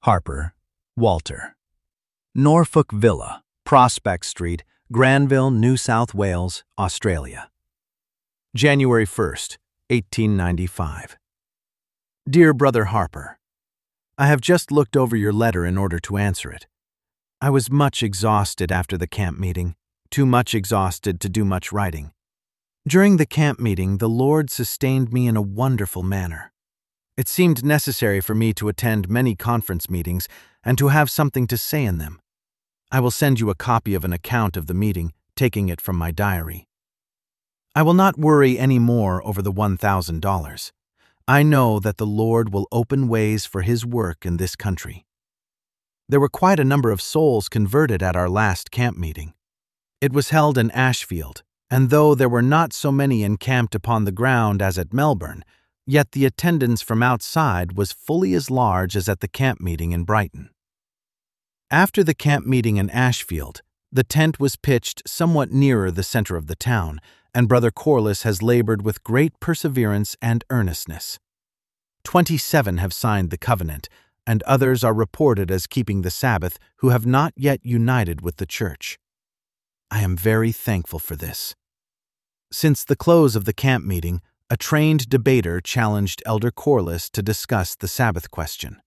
Harper, Walter. Norfolk Villa, Prospect Street, Granville, New South Wales, Australia. January 1st, 1895. Dear Brother Harper, I have just looked over your letter in order to answer it. I was much exhausted after the camp meeting, too much exhausted to do much writing. During the camp meeting, the Lord sustained me in a wonderful manner. It seemed necessary for me to attend many conference meetings and to have something to say in them. I will send you a copy of an account of the meeting, taking it from my diary. I will not worry any more over the $1,000. I know that the Lord will open ways for His work in this country. There were quite a number of souls converted at our last camp meeting. It was held in Ashfield, and though there were not so many encamped upon the ground as at Melbourne, yet the attendance from outside was fully as large as at the camp meeting in Brighton. After the camp meeting in Ashfield, the tent was pitched somewhat nearer the center of the town, and Brother Corliss has labored with great perseverance and earnestness. 27 have signed the covenant, and others are reported as keeping the Sabbath who have not yet united with the church. I am very thankful for this. Since the close of the camp meeting, a trained debater challenged Elder Corliss to discuss the Sabbath question.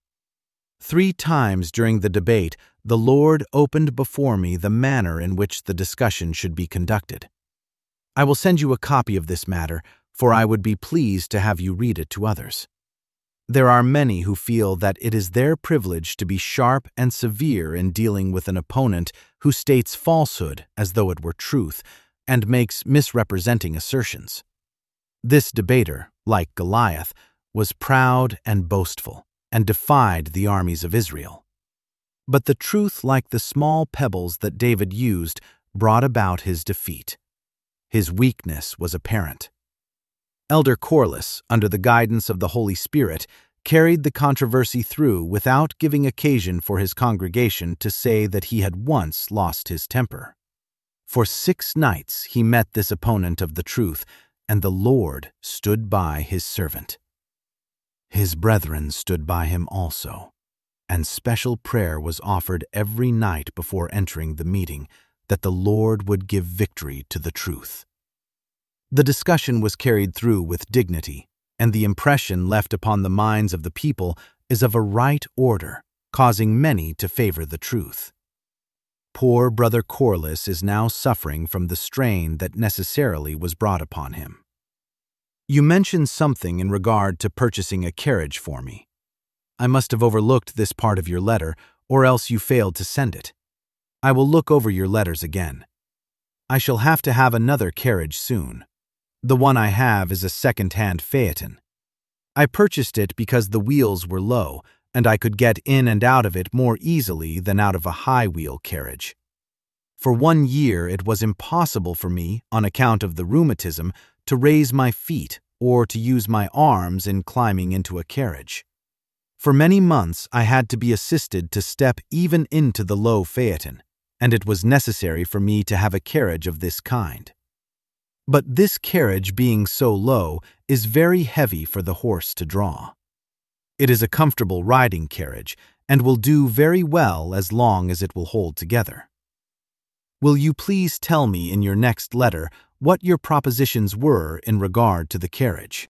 3 times during the debate, the Lord opened before me the manner in which the discussion should be conducted. I will send you a copy of this matter, for I would be pleased to have you read it to others. There are many who feel that it is their privilege to be sharp and severe in dealing with an opponent who states falsehood as though it were truth and makes misrepresenting assertions. This debater, like Goliath, was proud and boastful and defied the armies of Israel. But the truth, like the small pebbles that David used, brought about his defeat. His weakness was apparent. Elder Corliss, under the guidance of the Holy Spirit, carried the controversy through without giving occasion for his congregation to say that he had once lost his temper. For 6 nights he met this opponent of the truth, and the Lord stood by his servant. His brethren stood by him also, and special prayer was offered every night before entering the meeting, that the Lord would give victory to the truth. The discussion was carried through with dignity, and the impression left upon the minds of the people is of a right order, causing many to favor the truth. Poor Brother Corliss is now suffering from the strain that necessarily was brought upon him. You mentioned something in regard to purchasing a carriage for me. I must have overlooked this part of your letter, or else you failed to send it. I will look over your letters again. I shall have to have another carriage soon. The one I have is a second-hand phaeton. I purchased it because the wheels were low, and I could get in and out of it more easily than out of a high-wheel carriage. For 1 year it was impossible for me, on account of the rheumatism, to raise my feet or to use my arms in climbing into a carriage. For many months I had to be assisted to step even into the low phaeton, and it was necessary for me to have a carriage of this kind. But this carriage, being so low, is very heavy for the horse to draw. It is a comfortable riding carriage, and will do very well as long as it will hold together. Will you please tell me in your next letter what your propositions were in regard to the carriage?